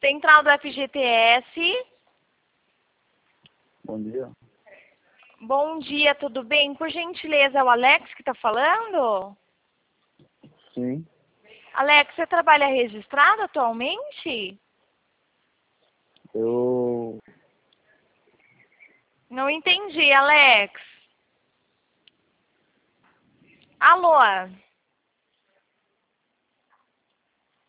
Central do FGTS. Bom dia. Bom dia, tudo bem? Por gentileza, é o Alex que está falando? Sim. Alex, você trabalha registrado atualmente? Eu... Não entendi, Alex. Alô?